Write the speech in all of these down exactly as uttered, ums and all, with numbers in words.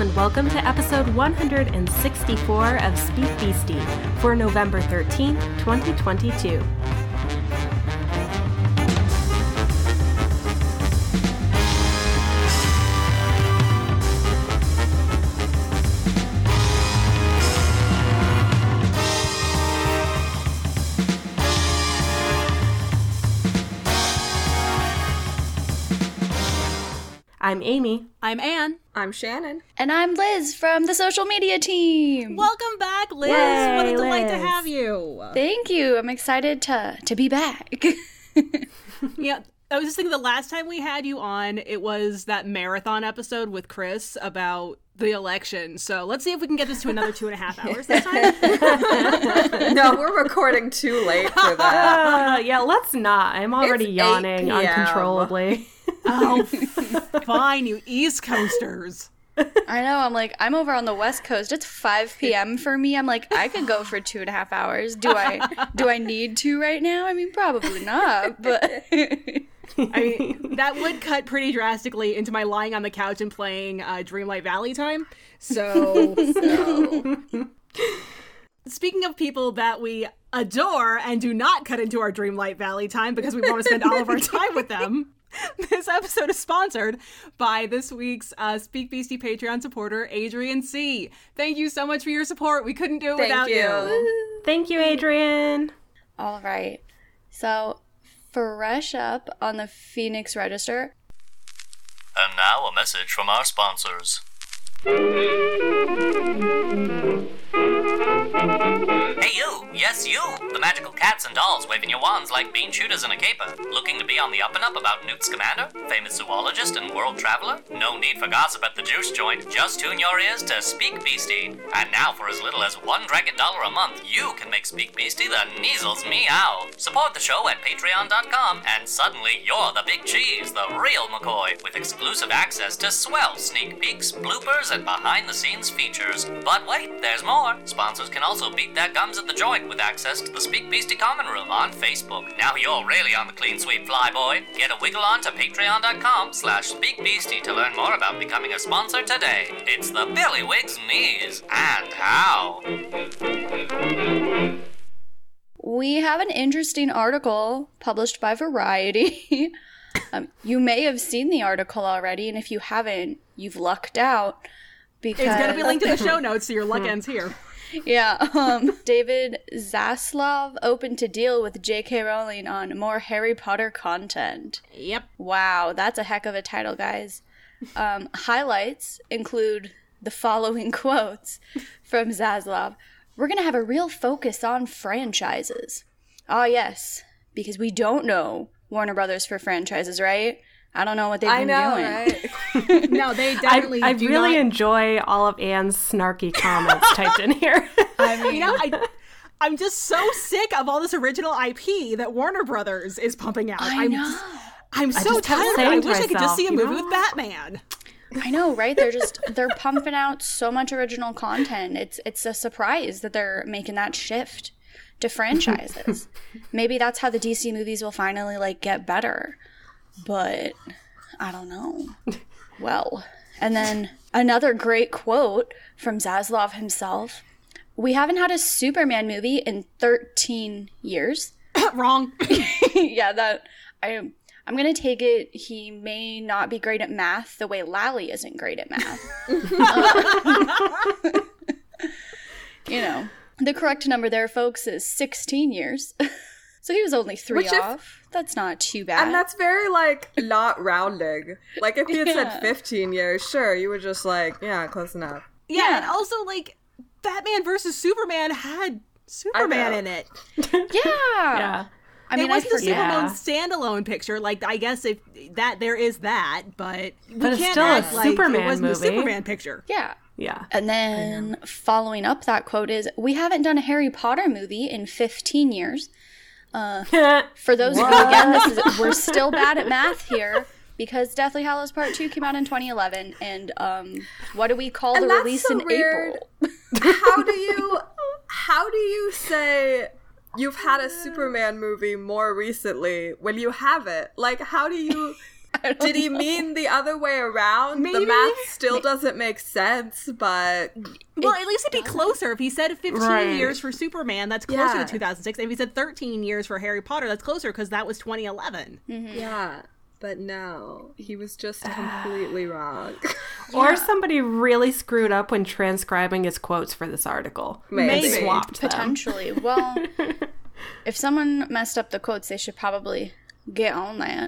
and welcome to episode one hundred sixty-four of Speak Beastie for November thirteenth, twenty twenty-two. I'm Amy. I'm Anne. I'm Shannon. And I'm Liz from the social media team. Welcome back, Liz. Yay, what a delight Liz. to have you. Thank you. I'm excited to to be back. Yeah, I was just thinking the last time we had you on, it was that marathon episode with Chris about the election. So let's see if we can get this to another two and a half hours this time. No, we're recording too late for that. Uh, yeah, let's not. I'm already It's yawning eight p.m. uncontrollably. Oh, fine, you East Coasters. I know. I'm like, I'm over on the West Coast. It's five p.m. for me. I'm like, I could go for two and a half hours. Do I? Do I need to right now? I mean, probably not. But I mean, that would cut pretty drastically into my lying on the couch and playing uh, Dreamlight Valley time. So, so. Speaking of people that we adore and do not cut into our Dreamlight Valley time because we want to spend all of our time with them, this episode is sponsored by this week's uh, Speak Beastie Patreon supporter, Adrian C. Thank you so much for your support. We couldn't do it Thank without you. you. Thank you, Adrian. all right. So, fresh up on the Phoenix Register. And now a message from our sponsors. Hey you! Yes you! The magical cats and dolls waving your wands like bean shooters in a caper. Looking to be on the up and up about Newt Scamander, famous zoologist and world traveler? No need for gossip at the juice joint. Just tune your ears to Speak Beastie. And now for as little as one dragon dollar a month, you can make Speak Beastie the Neasels meow. Support the show at patreon dot com and suddenly you're the big cheese, the real McCoy, with exclusive access to swell sneak peeks, bloopers, and behind the scenes features. But wait, there's more. Sponsors can also beat their gums at the joint with access to the Speak Beastie Common Room on Facebook. Now you're really on the clean sweep fly, boy. Get a wiggle on to patreon dot com slash speak beastie to learn more about becoming a sponsor today. It's the Billy Wiggs knees and how. We have an interesting article published by Variety. um, you may have seen the article already, and if you haven't, you've lucked out. Because It's going to be linked in the show notes, so your luck ends here. Yeah, um, David Zaslav open to deal with J K Rowling on more Harry Potter content. Yep. Wow, that's a heck of a title, guys. Um, highlights include the following quotes from Zaslav. We're going to have a real focus on franchises. Ah, yes, because we don't know Warner Brothers for franchises, right? I don't know what they've I been know, doing. right? No, they I, definitely I do really not. enjoy all of Anne's snarky comments typed in here. I mean, you know, I, I'm just so sick of all this original I P that Warner Brothers is pumping out. I I'm know. Just, I'm so just kept tired. saying I to wish I could just myself, see a you movie know? with Batman. I know, right? They're just they're pumping out so much original content. It's it's a surprise that they're making that shift to franchises. Maybe that's how the D C movies will finally like get better. But I don't know. Well, and then another great quote from Zaslav himself. We haven't had a Superman movie in thirteen years. Wrong. Yeah, that I I'm gonna take it. He may not be great at math the way Lally isn't great at math. Uh, you know, the correct number there, folks, is sixteen years. So he was only three Which if- off. That's not too bad. And that's very, like, not rounding. Like, if he had Yeah. said fifteen years, sure, you were just like, yeah, close enough. Yeah, Yeah. and also, like, Batman versus Superman had Superman know. in it. yeah. Yeah. I mean, it I wasn't a forget. Superman standalone picture. Like, I guess if that there is that, but we But it's can't still a act like Superman it wasn't movie. a Superman picture. Yeah. Yeah. And then following up that quote is, we haven't done a Harry Potter movie in fifteen years. For those of you, again, this is we're still bad at math here because Deathly Hallows Part two came out in twenty eleven, and um, what do we call And the that's release so in weird. April? How do you, how do you say you've had a Superman movie more recently when you haven't? Like, how do you Did he mean the other way around? Maybe. The math still doesn't make sense, but Well, at least it'd be closer. If he said fifteen Right. years for Superman, that's closer Yeah. to two thousand six. And if he said thirteen years for Harry Potter, that's closer because that was twenty eleven. yeah. But no, he was just completely wrong. Or somebody really screwed up when transcribing his quotes for this article. Maybe. And swapped them. Potentially. Well, if someone messed up the quotes, they should probably get on that.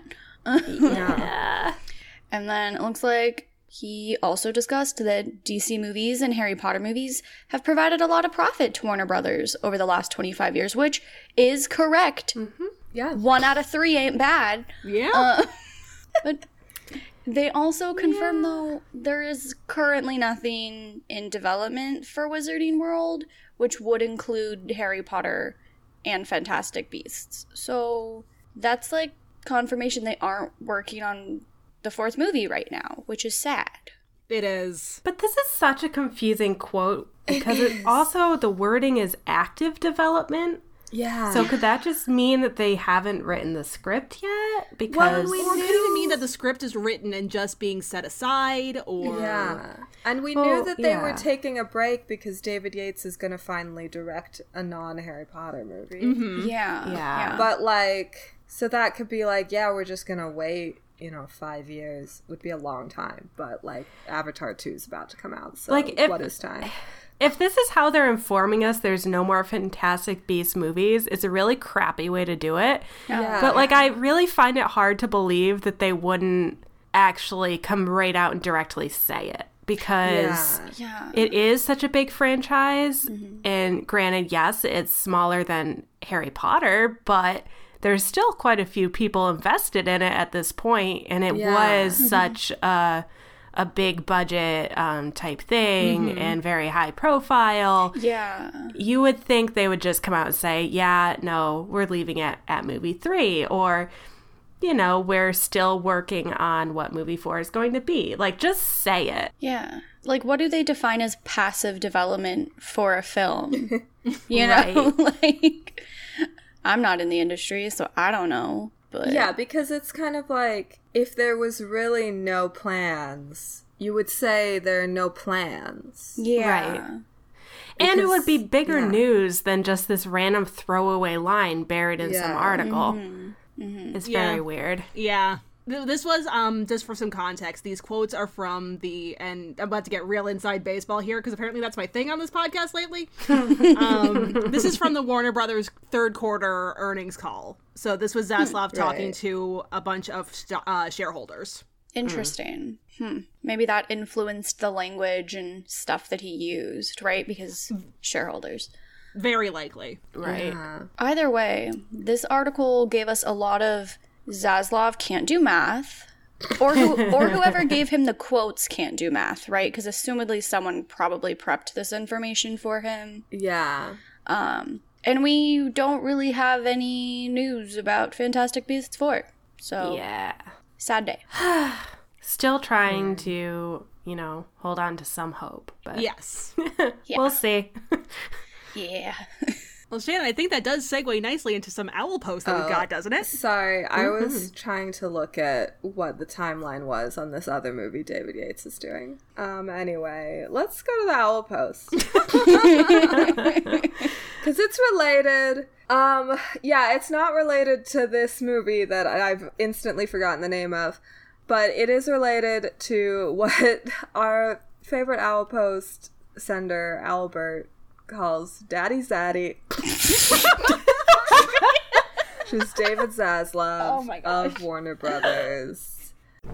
Yeah. And then it looks like he also discussed that D C movies and Harry Potter movies have provided a lot of profit to Warner Brothers over the last twenty-five years, which is correct. Yeah. One out of three ain't bad. Yeah. Uh, but they also confirm, though, there is currently nothing in development for Wizarding World, which would include Harry Potter and Fantastic Beasts. So that's like confirmation they aren't working on the fourth movie right now, which is sad. It is. But this is such a confusing quote because it also, the wording is active development. Yeah. So could that just mean that they haven't written the script yet? Because Well, we or it could even mean that the script is written and just being set aside, or Yeah. And we Well, knew that they yeah. were taking a break because David Yates is going to finally direct a non-Harry Potter movie. Mm-hmm. Yeah. Yeah. But, like, so that could be like, yeah, we're just going to wait, you know, five years would be a long time. But, like, Avatar two is about to come out, so Like, if- what is time? if this is how they're informing us there's no more Fantastic Beasts movies, it's a really crappy way to do it. Yeah. But, like, I really find it hard to believe that they wouldn't actually come right out and directly say it. Because Yeah. Yeah. it is such a big franchise. And granted, yes, it's smaller than Harry Potter, but there's still quite a few people invested in it at this point, and it Yeah. was such a a big budget um, type thing and very high profile. Yeah. You would think they would just come out and say, yeah, no, we're leaving it at movie three, or, you know, we're still working on what movie four is going to be. Like, just say it. Yeah. Like, what do they define as passive development for a film? You know? Right. Like, I'm not in the industry, so I don't know. But Yeah, because it's kind of like, if there was really no plans, you would say there are no plans. Yeah. Right. And it would be Because- bigger yeah. news than just this random throwaway line buried in some Yeah. article. It's Yeah. very weird. Yeah. Th- This was, um, just for some context, these quotes are from the, and I'm about to get real inside baseball here, because apparently that's my thing on this podcast lately. um, this is from the Warner Brothers third quarter earnings call. So this was Zaslav talking Right. to a bunch of st- uh, shareholders. Interesting. Hmm. Maybe that influenced the language and stuff that he used, right? Because shareholders. Very likely. Right. Yeah. Either way, this article gave us a lot of Zaslav can't do math, or who, or whoever gave him the quotes can't do math, right? Because assumedly someone probably prepped this information for him. Yeah. Um, and we don't really have any news about Fantastic Beasts four. So, Yeah. sad day. Still trying to, you know, hold on to some hope. But Yes. Yeah. we'll see. Yeah. Well, Shannon, I think that does segue nicely into some owl posts that we've got, doesn't it? Sorry, I was trying to look at what the timeline was on this other movie David Yates is doing. Um, anyway, let's go to the Owl Post. Because it's related. Um, yeah, it's not related to this movie that I've instantly forgotten the name of, but it is related to what our favorite Owl Post sender, Albert, calls Daddy Zaddy. She's David Zaslav Oh my gosh. of Warner Brothers.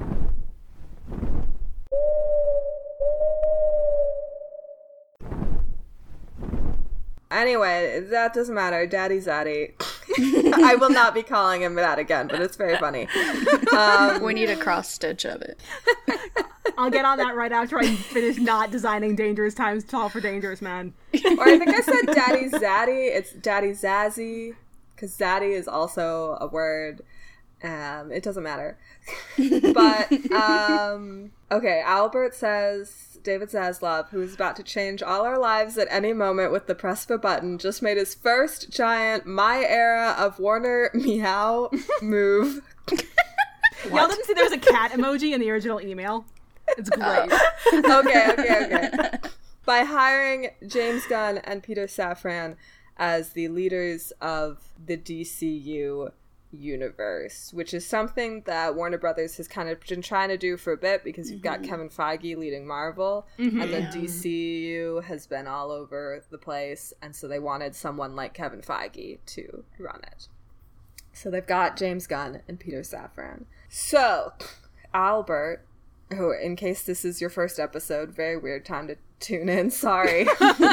Anyway, that doesn't matter. Daddy Zaddy. I will not be calling him that again, but it's very funny. Um, We need a cross stitch of it. I'll get on that right after I finish not designing Dangerous Times Tall for Dangerous Man. or I think I said Daddy Zaddy. It's Daddy Zazzy, because Zaddy is also a word. Um, it doesn't matter. But, um, okay, Albert says, David Zaslav, who is about to change all our lives at any moment with the press of a button, just made his first giant My Era of Warner Meow move. Y'all didn't see there was a cat emoji in the original email? It's great. okay, okay, okay. By hiring James Gunn and Peter Safran as the leaders of the D C U universe, which is something that Warner Brothers has kind of been trying to do for a bit, because you've mm-hmm. got Kevin Feige leading Marvel, mm-hmm. and then D C U has been all over the place, and so they wanted someone like Kevin Feige to run it. So they've got James Gunn and Peter Safran. So, Albert, who, in case this is your first episode, very weird time to tune in, sorry,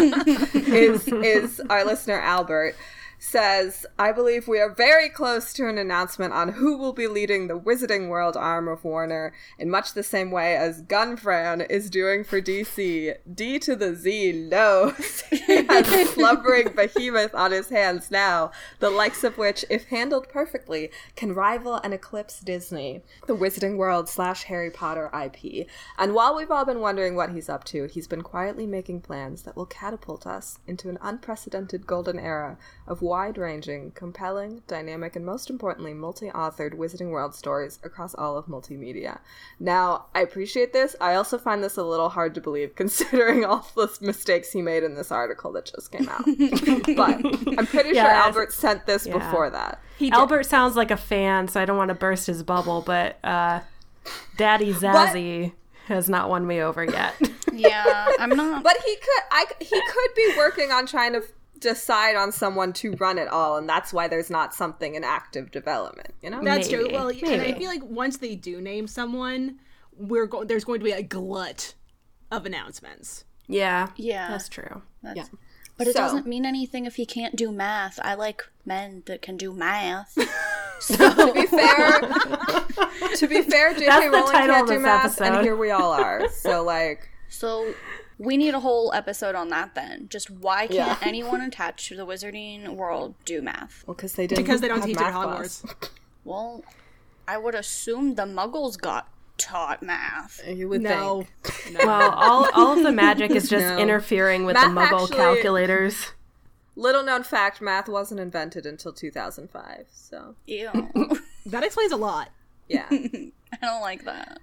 is, is our listener Albert, says, I believe we are very close to an announcement on who will be leading the Wizarding World arm of Warner, in much the same way as Gunfran is doing for D C. D to the Z knows he has a slumbering behemoth on his hands now, the likes of which, if handled perfectly, can rival and eclipse Disney, the Wizarding World slash Harry Potter I P. And while we've all been wondering what he's up to, he's been quietly making plans that will catapult us into an unprecedented golden era of wide-ranging, compelling, dynamic, and most importantly, multi-authored Wizarding World stories across all of multimedia. Now, I appreciate this. I also find this a little hard to believe, considering all the mistakes he made in this article that just came out. But I'm pretty yeah, sure Albert sent this yeah. before that. He Albert sounds like a fan, so I don't want to burst his bubble, but uh, Daddy Zazzy but, has not won me over yet. Yeah, I'm not. But he could. I he could be working on trying to decide on someone to run it all, and that's why there's not something in active development, you know? That's maybe, true. Well, maybe. And I feel like once they do name someone, we're go- there's going to be a glut of announcements. Yeah. Yeah. That's true. That's, yeah. But it so, doesn't mean anything if he can't do math. I like men that can do math. So to be fair, to be fair, J K Rowling can't do math, episode. And here we all are. So, like... So... We need a whole episode on that then. Just why can't yeah. anyone attached to the Wizarding World do math? Well, because they didn't Because they don't teach it at Hogwarts. Well, I would assume the Muggles got taught math. You would no. think. No. Well, all, all of the magic is just no. interfering with math the Muggle actually, calculators. Little known fact, math wasn't invented until two thousand five, so. Ew. That explains a lot. Yeah. I don't like that.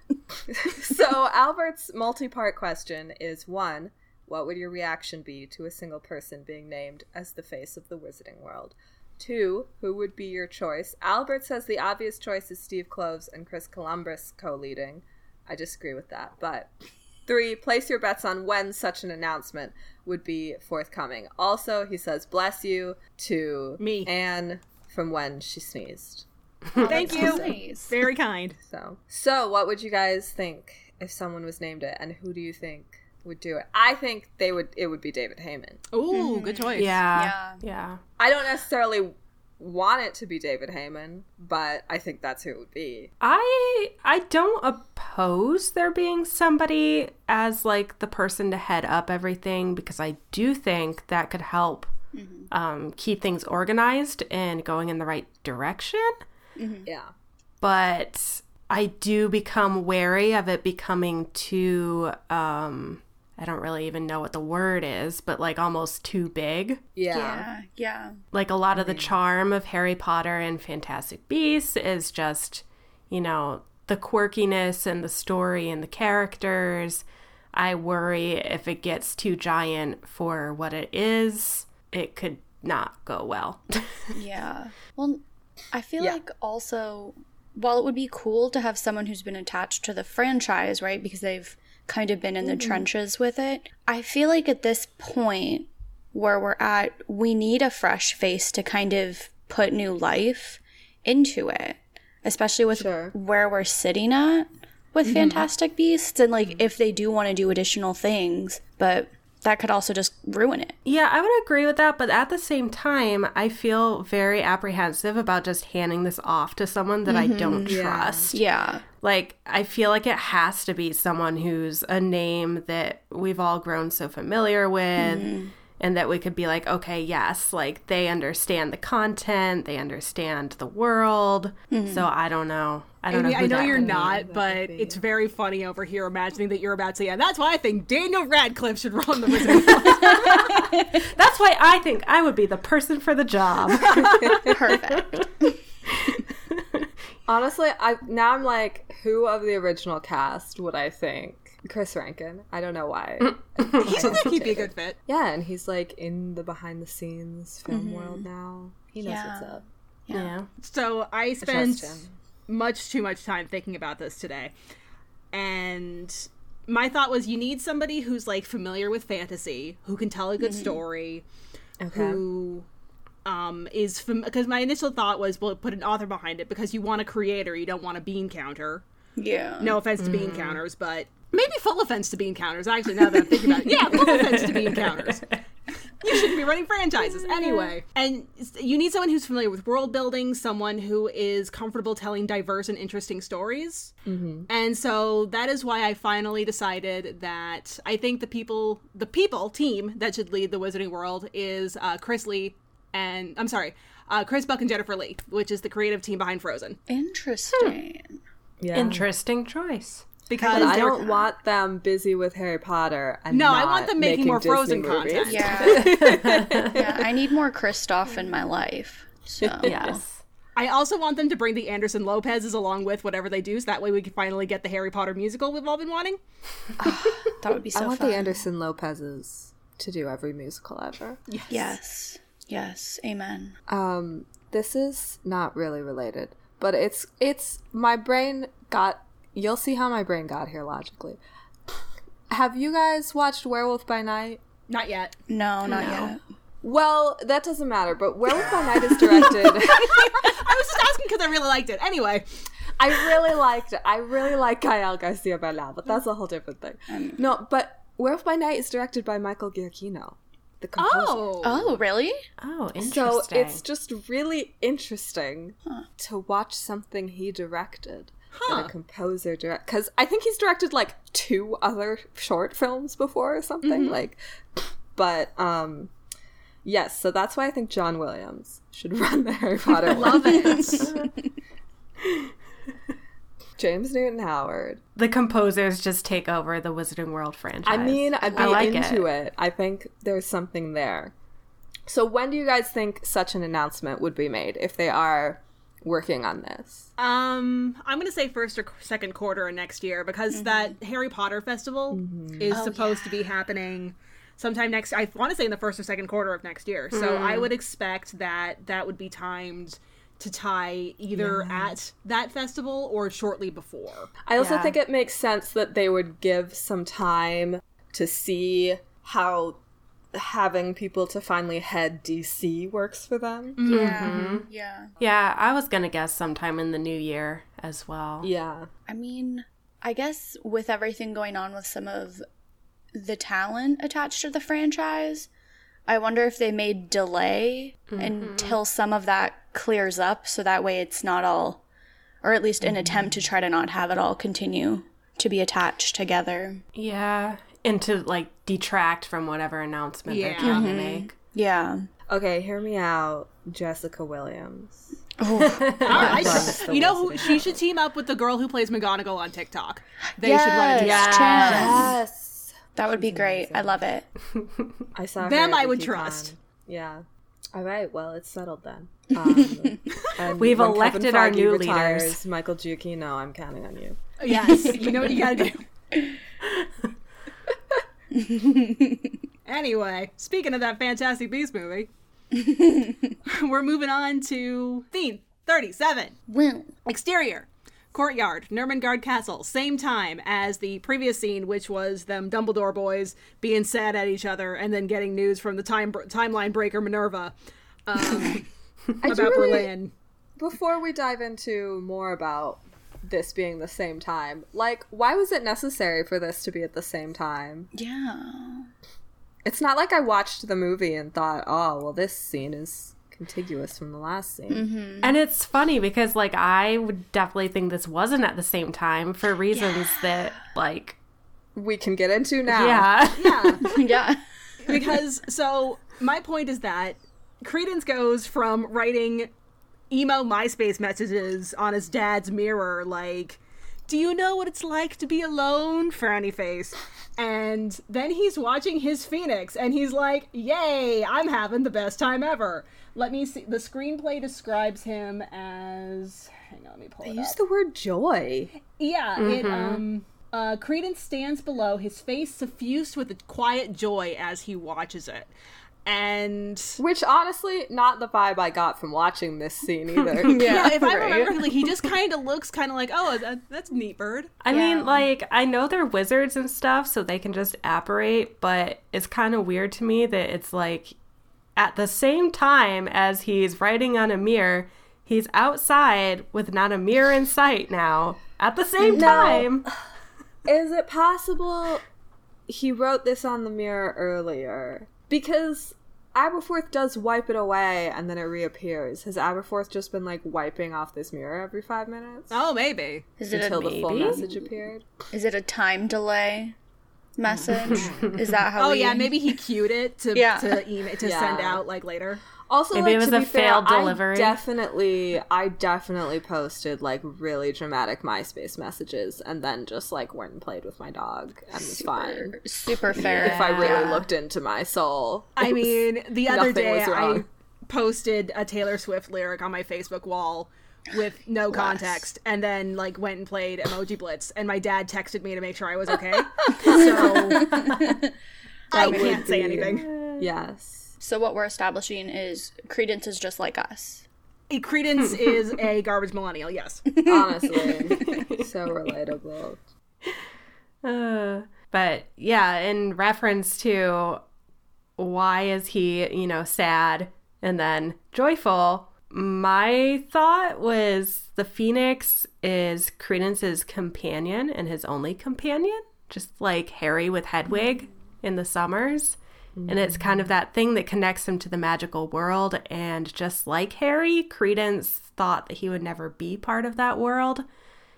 So Albert's multi-part question is, one, what would your reaction be to a single person being named as the face of the Wizarding World? Two, who would be your choice? Albert says the obvious choice is Steve Kloves and Chris Columbus co-leading. I disagree with that. But three, place your bets on when such an announcement would be forthcoming. Also, he says, bless you to me, Anne, from when she sneezed. Oh, thank you. Nice. Very kind. So, so what would you guys think if someone was named it, and who do you think would do it? I think they would. It would be David Heyman. Ooh, good choice. Yeah, yeah, yeah. I don't necessarily want it to be David Heyman, but I think that's who it would be. I I don't oppose there being somebody as like the person to head up everything, because I do think that could help mm-hmm. um, keep things organized and going in the right direction. Mm-hmm. Yeah. But I do become wary of it becoming too, um, I don't really even know what the word is, but like almost too big. Yeah. Yeah. Yeah. Like a lot of the charm of Harry Potter and Fantastic Beasts is just, you know, the quirkiness and the story and the characters. I worry if it gets too giant for what it is, it could not go well. Yeah. Well, I feel yeah. like also, while it would be cool to have someone who's been attached to the franchise, right, because they've kind of been in the mm-hmm. trenches with it, I feel like at this point where we're at, we need a fresh face to kind of put new life into it, especially with sure. where we're sitting at with mm-hmm. Fantastic Beasts, and like if they do want to do additional things, but that could also just ruin it. Yeah, I would agree with that, but at the same time, I feel very apprehensive about just handing this off to someone that mm-hmm. I don't yeah. trust. Yeah. Like, I feel like it has to be someone who's a name that we've all grown so familiar with, mm-hmm. and that we could be like, okay, yes, like, they understand the content, they understand the world, mm-hmm. so I don't know. I don't Amy, know who I know that you're would not, be. but it's very funny over here imagining that you're about to say, and that's why I think Daniel Radcliffe should run the Wizarding World. That's why I think I would be the person for the job. Perfect. Honestly, I now I'm like, who of the original cast would I think? Chris Rankin. I don't know why. He seems like he'd be a good fit. Yeah, and he's like in the behind the scenes film Mhm. world now. He knows Yeah. what's up. Yeah. Yeah. So I I spent trust him. much too much time thinking about this today. And my thought was you need somebody who's like familiar with fantasy, who can tell a good story, Okay. who um is fam- because my initial thought was well put an author behind it because you want a creator, you don't want a bean counter. Yeah. No offense to bean counters, but maybe full offense to bean counters. Actually, now that I'm thinking about it, yeah, full offense to bean counters. You shouldn't be running franchises anyway. And you need someone who's familiar with world building, someone who is comfortable telling diverse and interesting stories. Mm-hmm. And so that is why I finally decided that I think the people, the people team that should lead the Wizarding World is uh, Chris Lee and I'm sorry, uh, Chris Buck and Jennifer Lee, which is the creative team behind Frozen. Interesting. Yeah. Interesting choice. Because But I they're- don't want them busy with Harry Potter and No, I not want them making more Disney Frozen movies. content. Yeah. Yeah. I need more Kristoff in my life. So Yes. I also want them to bring the Anderson Lopez's along with whatever they do, so that way we can finally get the Harry Potter musical we've all been wanting. that would be so I want fun. the Anderson Lopez's to do every musical ever. Yes. Yes. Amen. Um, this is not really related, but it's it's my brain got. You'll see how my brain got here logically. Have you guys watched Werewolf by Night? Not yet. No, not yet. Well, that doesn't matter. But Werewolf by Night is directed. I was just asking because I really liked it. Anyway, I really liked it. I really like Gael Garcia Bernal, but that's a whole different thing. No, but Werewolf by Night is directed by Michael Giacchino, the composer. oh, Oh, really? Oh, interesting. So it's just really interesting to watch something he directed that a composer direct, because I think he's directed like two other short films before or something like. But um, yes, so that's why I think John Williams should run the Harry Potter. love it. James Newton Howard. the composers just take over the Wizarding World franchise. I mean, I'd be I like into it. it. I think there's something there. So when do you guys think such an announcement would be made if they are working on this? Um, I'm gonna say first or second quarter of next year because that Harry Potter festival is supposed to be happening sometime next. I want to say in the first or second quarter of next year. So I would expect that that would be timed to tie either at that festival or shortly before. I also Yeah. think it makes sense that they would give some time to see how having people to finally head D C works for them. Yeah. Yeah. Yeah, I was gonna guess sometime in the new year as well. Yeah. I mean, I guess with everything going on with some of the talent attached to the franchise, I wonder if they may delay until some of that clears up so that way it's not all, or at least an attempt to try to not have it all continue to be attached together. Yeah, and to like detract from whatever announcement Yeah. they're trying to make. Yeah. Okay, hear me out. Jessica Williams. All right, Runs the you know who Wizarding she should team up with the girl who plays McGonagall on TikTok. They Yes, should run it. Yeah. Chance. Yes. That would be great. I love it. I saw Them her at I would VikiCon. trust. Yeah. All right. Well, it's settled then. Um, and We've when Kevin elected our Feige new retires, leaders. Michael Giacchino, I'm counting on you. Yes, you know what you gotta do. Anyway, speaking of that Fantastic Beasts movie, we're moving on to theme thirty-seven. Well, Exterior. Courtyard, Nurmengard Castle, same time as the previous scene, which was them Dumbledore boys being sad at each other and then getting news from the time timeline breaker Minerva um, I do about really- Berlin. Before we dive into more about this being the same time, like, why was it necessary for this to be at the same time? yeah. It's not like I watched the movie and thought, oh, well, this scene is contiguous from the last scene. And it's funny because like I would definitely think this wasn't at the same time for reasons that like We can get into now. yeah. Yeah, Yeah. because so my point is that Credence goes from writing emo MySpace messages on his dad's mirror, like, do you know what it's like to be alone? Frowny face. And then he's watching his Phoenix and he's like, yay, I'm having the best time ever. let me see. The screenplay describes him as. Hang on, let me pull They it use up. the word joy. Yeah, it um. Uh, Credence stands below, his face suffused with a quiet joy as he watches it. And Which, honestly, not the vibe I got from watching this scene either. yeah, if I right. remember correctly, he just kind of looks kind of like, oh, that, that's a neat bird. I Yeah. mean, like, I know they're wizards and stuff, so they can just apparate, but it's kind of weird to me that it's like at the same time as he's writing on a mirror, he's outside with not a mirror in sight now at the same No. time. Is it possible he wrote this on the mirror earlier? Because Aberforth does wipe it away and then it reappears. Has Aberforth just been like wiping off this mirror every five minutes? Oh, maybe. Is it Until a the full maybe? message appeared? is it a time delay message? Is that how? Oh, we... yeah, maybe he queued it to Yeah. to, email, to Yeah. send out like later. Also, Maybe like, it was to a be fair, failed I delivery. definitely, I definitely posted like really dramatic MySpace messages and then just like went and played with my dog and was fine. Super fair. If I really Yeah. looked into my soul. I mean, the other Nothing day was I wrong. posted a Taylor Swift lyric on my Facebook wall with no context and then like went and played Emoji Blitz and my dad texted me to make sure I was okay. So I would can't say be- anything. Yes. So what we're establishing is Credence is just like us. Credence is a garbage millennial, yes. Honestly. So relatable. Uh, but yeah, in reference to why is he, you know, sad and then joyful, my thought was the Phoenix is Credence's companion and his only companion, just like Harry with Hedwig in the summers. And it's kind of that thing that connects him to the magical world. And just like Harry, Credence thought that he would never be part of that world.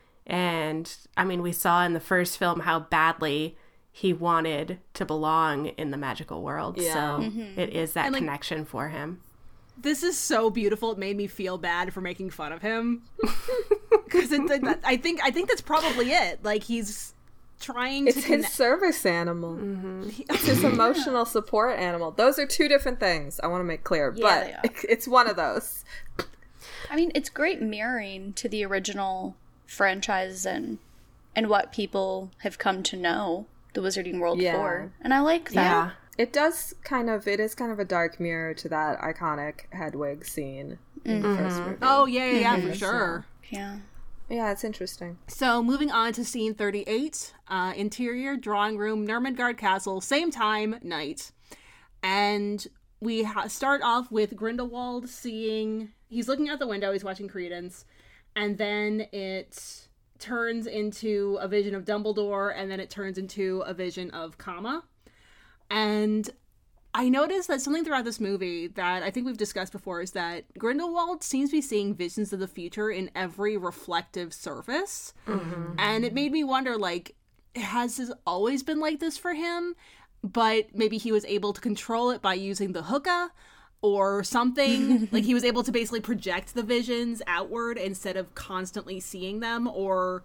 And I mean, we saw in the first film how badly he wanted to belong in the magical world. Yeah. So Mm-hmm. it is that And, like, connection for him. This is so beautiful. It made me feel bad for making fun of him. Because I think I think that's probably it. Like he's trying It's to his connect. service animal. It's his emotional support animal. Those are two different things, I want to make clear. Yeah, they but are. it- it's one of those. I mean, it's great mirroring to the original franchise and and what people have come to know the Wizarding World Yeah. for. And I like that. Yeah. It does kind of, it is kind of a dark mirror to that iconic Hedwig scene in the first movie. Oh yeah, yeah, yeah, for sure. Yeah. Yeah, it's interesting. So moving on to scene thirty-eight, uh, interior drawing room, Nurmengard Castle, same time, night, and we ha- start off with Grindelwald seeing. He's looking out the window. He's watching Credence, and then it turns into a vision of Dumbledore, and then it turns into a vision of Kama, and I noticed that something throughout this movie that I think we've discussed before is that Grindelwald seems to be seeing visions of the future in every reflective surface. Mm-hmm. And it made me wonder, like, has this always been like this for him? But maybe he was able to control it by using the hookah or something. Like, he was able to basically project the visions outward instead of constantly seeing them, or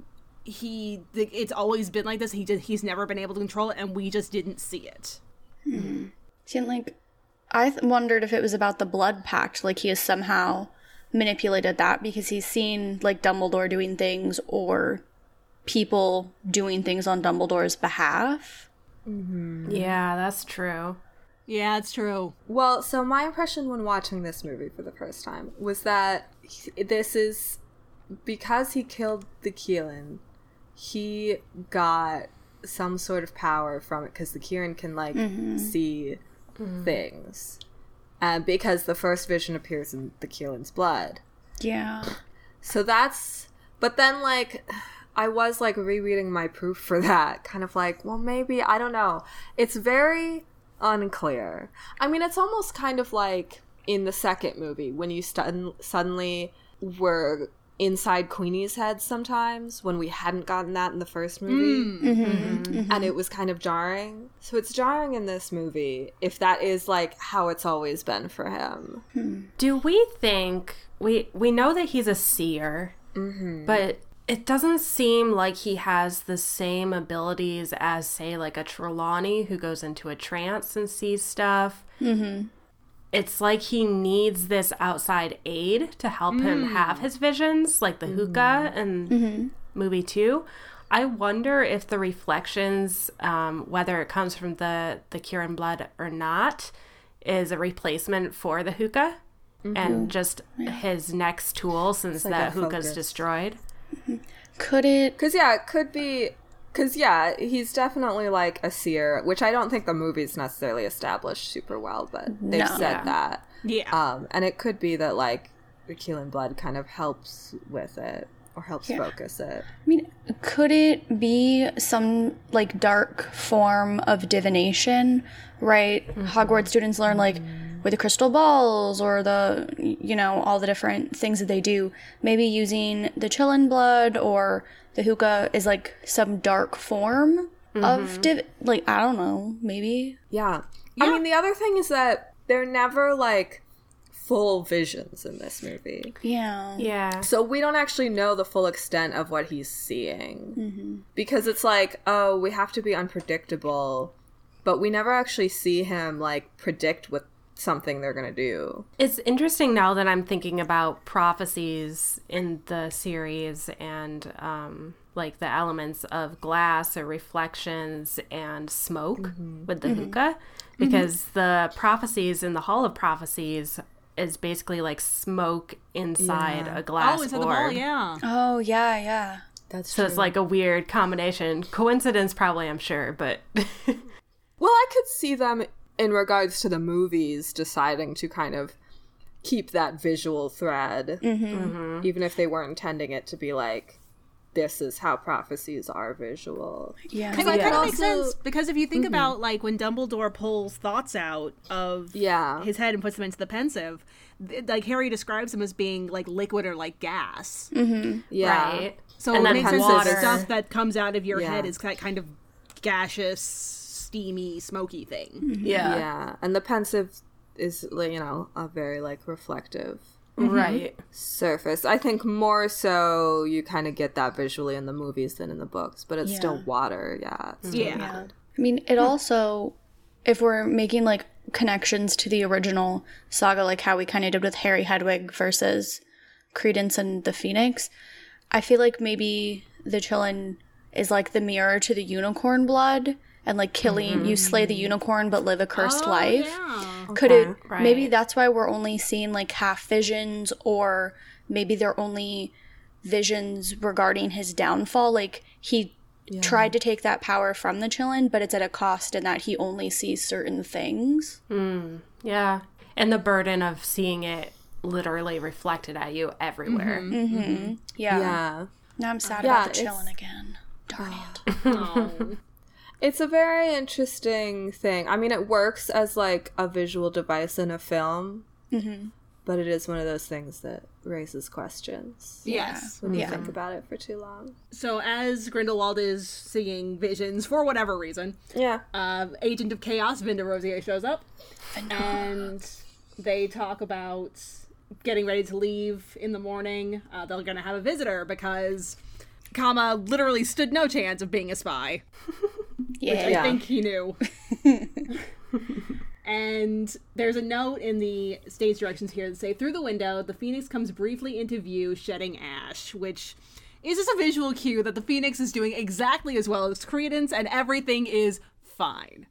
he it's always been like this. He just, he's never been able to control it, and we just didn't see it. Mm-hmm. See, and, like, I th- wondered if it was about the blood pact, like he has somehow manipulated that because he's seen, like, Dumbledore doing things or people doing things on Dumbledore's behalf. Mm-hmm. Yeah, that's true. Yeah, it's true. Well, so my impression when watching this movie for the first time was that he- this is because he killed the Keelan, he got some sort of power from it because the Kieran can like Mm-hmm. see mm-hmm. things, and because the first vision appears in the Keelan's blood. Yeah. So that's, but then like I was like rereading my proof for that, kind of like, well, maybe, I don't know. It's very unclear. I mean, it's almost kind of like in the second movie when you stu- suddenly were inside Queenie's head sometimes when we hadn't gotten that in the first movie. Mm-hmm. Mm-hmm. And it was kind of jarring. So it's jarring in this movie if that is like how it's always been for him. Do we think we we know that he's a seer, Mm-hmm. but it doesn't seem like he has the same abilities as, say, like a Trelawney who goes into a trance and sees stuff. Mm-hmm. it's like he needs this outside aid to help mm. him have his visions, like the hookah mm. in mm-hmm. movie two. I wonder if the reflections, um, whether it comes from the, the Kieran blood or not, is a replacement for the hookah mm-hmm. and just yeah. his next tool since like that hookah's destroyed. Mm-hmm. Could it? Because, yeah, it could be... Because, yeah, he's definitely, like, a seer, which I don't think the movie's necessarily established super well, but they've no. said yeah. that. Yeah. Um, and it could be that, like, the Kieran blood kind of helps with it, or helps yeah. focus it. I mean, could it be some, like, dark form of divination, right? Mm-hmm. Hogwarts students learn, like, with the crystal balls, or the, you know, all the different things that they do. Maybe using the Chillin blood, or... the hookah is, like, some dark form mm-hmm. of, div- like, I don't know, maybe? Yeah. yeah. I mean, the other thing is that they're never, like, full visions in this movie. Yeah. Yeah. So we don't actually know the full extent of what he's seeing. Mm-hmm. Because it's like, oh, we have to be unpredictable, but we never actually see him, like, predict what something they're gonna do. It's interesting now that I'm thinking about prophecies in the series and um like the elements of glass or reflections and smoke mm-hmm. with the mm-hmm. hookah, because mm-hmm. the prophecies in the Hall of Prophecies is basically like smoke inside yeah. a glass oh, orb. The ball, yeah. Oh, yeah, yeah. That's so true. It's like a weird combination. Coincidence, probably, I'm sure, but well, I could see them in regards to the movies deciding to kind of keep that visual thread, mm-hmm. Mm-hmm. even if they weren't intending it to be like, this is how prophecies are visual. Yeah. Because that kind of makes sense, because if you think mm-hmm. about, like, when Dumbledore pulls thoughts out of yeah. his head and puts them into the pensive, th- like, Harry describes them as being, like, liquid or, like, gas. Mm-hmm. Yeah. Right. So and it makes sense water. that stuff that comes out of your yeah. head is that kind of gaseous, steamy, smoky thing. Mm-hmm. Yeah. Yeah. And the pensive is, you know, a very, like, reflective mm-hmm. right surface. I think more so you kind of get that visually in the movies than in the books, but it's yeah. still water. Yeah. It's still yeah. yeah. I mean, it also, if we're making, like, connections to the original saga, like how we kind of did with Harry Hedwig versus Credence and the Phoenix, I feel like maybe the Chillin is like the mirror to the unicorn blood, and like killing, mm-hmm. you slay the unicorn but live a cursed oh, life. Yeah. Could okay, it, right. maybe that's why we're only seeing like half visions, or maybe they're only visions regarding his downfall. Like he yeah. tried to take that power from the Chillin, but it's at a cost in that he only sees certain things. Mm, yeah. And the burden of seeing it literally reflected at you everywhere. Mm-hmm. Mm-hmm. Mm-hmm. Yeah. Yeah. Now I'm sad yeah, about the Chillin again. Darn it. Oh. It's a very interesting thing. I mean, it works as like a visual device in a film, mm-hmm. but it is one of those things that raises questions. Yes. When you yeah. think about it for too long. So as Grindelwald is seeing visions, for whatever reason, yeah, uh, Agent of Chaos, Vinda Rosier, shows up. And they talk about getting ready to leave in the morning. Uh, they're going to have a visitor because Kama literally stood no chance of being a spy. Yeah. Which I yeah. think he knew. And there's a note in the stage directions here that say, through the window, the Phoenix comes briefly into view, shedding ash, which is just a visual cue that the Phoenix is doing exactly as well as Credence, and everything is fine.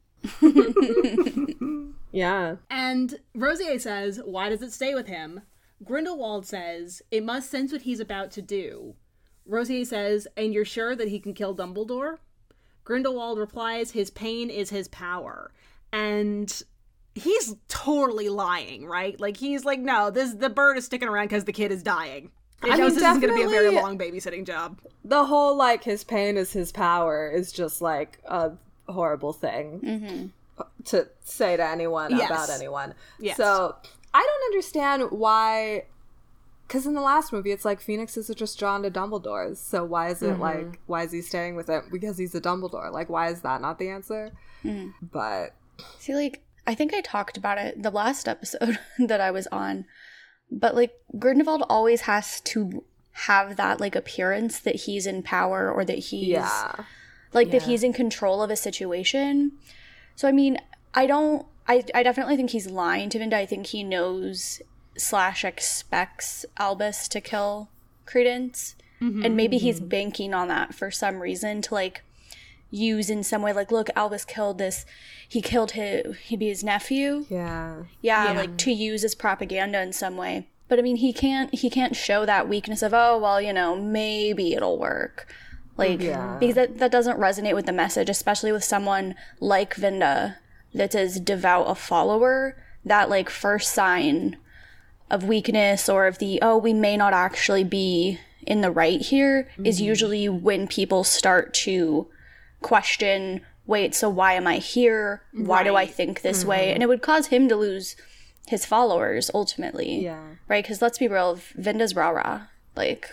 Yeah. And Rosier says, why does it stay with him? Grindelwald says, it must sense what he's about to do. Rosier says, and you're sure that he can kill Dumbledore? Grindelwald replies, his pain is his power. And he's totally lying, right? Like, he's like, no, this the bird is sticking around because the kid is dying. It I knows mean, this is going to be a very definitely- long babysitting job. The whole, like, his pain is his power is just, like, a horrible thing Mm-hmm. to say to anyone Yes. about anyone. Yes. So, I don't understand why... Because in the last movie, it's like Phoenixes are just drawn to Dumbledore's. So why is it, mm-hmm. like, why is he staying with it? Because he's a Dumbledore. Like, why is that not the answer? Mm. But... See, like, I think I talked about it the last episode that I was on, but, like, Grindelwald always has to have that, like, appearance that he's in power, or that he's, yeah. like, Yeah. that he's in control of a situation. So, I mean, I don't, I, I definitely think he's lying to Vinda. I think he knows slash expects Albus to kill Credence. Mm-hmm, and maybe mm-hmm. he's banking on that for some reason to, like, use in some way, like, look, Albus killed this, he killed his, he'd be his nephew. Yeah. yeah. Yeah, like, to use as propaganda in some way. But, I mean, he can't, he can't show that weakness of, oh, well, you know, maybe it'll work. Like, yeah. because that, that doesn't resonate with the message, especially with someone like Vinda that's as devout a follower. That, like, first sign of weakness or of the, oh, we may not actually be in the right here mm-hmm. is usually when people start to question, wait, so why am I here? Why right. do I think this mm-hmm. way? And it would cause him to lose his followers ultimately. Yeah. Right? Because let's be real, Vinda's rah-rah. Like...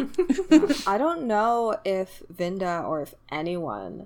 I don't know if Vinda or if anyone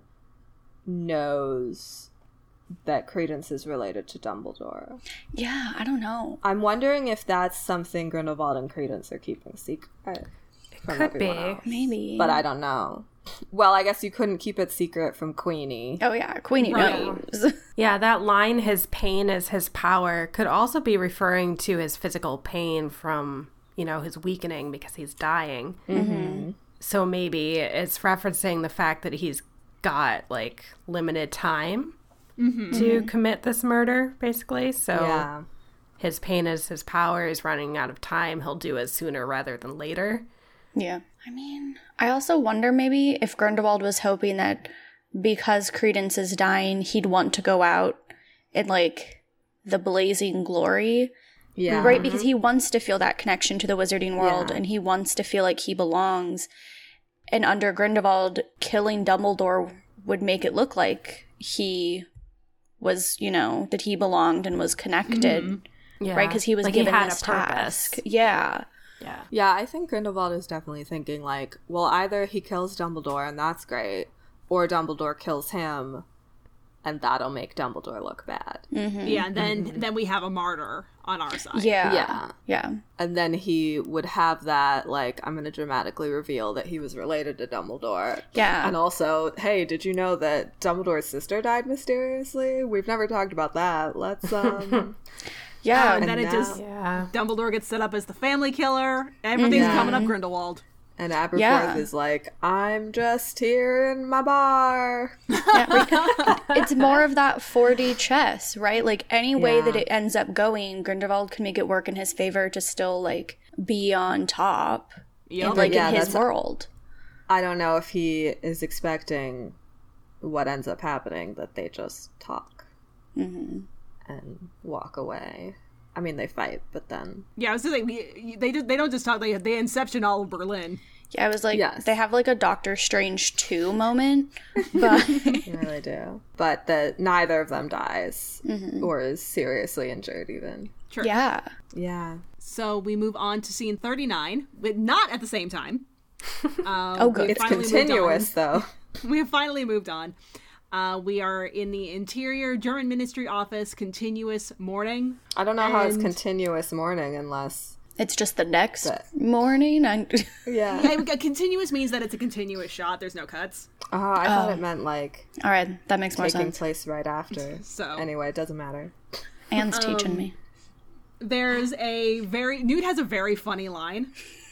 knows that Credence is related to Dumbledore. Yeah, I don't know. I'm wondering if that's something Grindelwald and Credence are keeping secret. Could be. Else. Maybe. But I don't know. Well, I guess you couldn't keep it secret from Queenie. Oh, yeah. Queenie right. knows. Yeah, that line, his pain is his power, could also be referring to his physical pain from, you know, his weakening because he's dying. Mm-hmm. So maybe it's referencing the fact that he's got, like, limited time mm-hmm. to commit this murder, basically. So yeah. his pain is his power. He's running out of time. He'll do it sooner rather than later. Yeah. I mean, I also wonder maybe if Grindelwald was hoping that because Credence is dying, he'd want to go out in, like, the blazing glory. Yeah. Right? Because he wants to feel that connection to the wizarding world, yeah. and he wants to feel like he belongs. And under Grindelwald, killing Dumbledore would make it look like he was, you know, that he belonged and was connected. Mm-hmm. Yeah. Right? Because he was like given he had this a purpose. task. Yeah. Yeah. Yeah, I think Grindelwald is definitely thinking, like, well, either he kills Dumbledore and that's great, or Dumbledore kills him and that'll make Dumbledore look bad. Mm-hmm. Yeah, and then mm-hmm. then we have a martyr on our side. Yeah. Yeah. Yeah. And then he would have that, like, I'm going to dramatically reveal that he was related to Dumbledore. Yeah. And also, hey, did you know that Dumbledore's sister died mysteriously? We've never talked about that. Let's, um... Yeah, uh, and, and then now, it just yeah. Dumbledore gets set up as the family killer. Everything's yeah. coming up Grindelwald. And Aberforth yeah. is like, I'm just here in my bar. Yeah, it's more of that four D chess, right? Like, any way yeah. that it ends up going, Grindelwald can make it work in his favor to still, like, be on top. Yep. In, like, yeah, in his world. I don't know if he is expecting what ends up happening, that they just talk. Mm-hmm. And walk away. I mean, they fight, but then yeah, I was just like, they just they don't just talk. They they inception all of Berlin. Yeah, I was like, yes. they have like a Doctor Strange two moment, but they really do. But that neither of them dies mm-hmm. or is seriously injured, even. Sure. Yeah, yeah. So we move on to scene thirty-nine, but not at the same time. Um, oh, good. It's continuous, though. We have finally moved on. Uh, we are in the interior German ministry office, continuous mourning. I don't know and... how it's continuous mourning unless... It's just the next but... morning. I... Yeah. yeah. Continuous means that it's a continuous shot. There's no cuts. Oh, I oh. thought it meant, like... All right, that makes more taking sense. place right after. So anyway, it doesn't matter. Anne's um, teaching me. There's a very... Newt has a very funny line.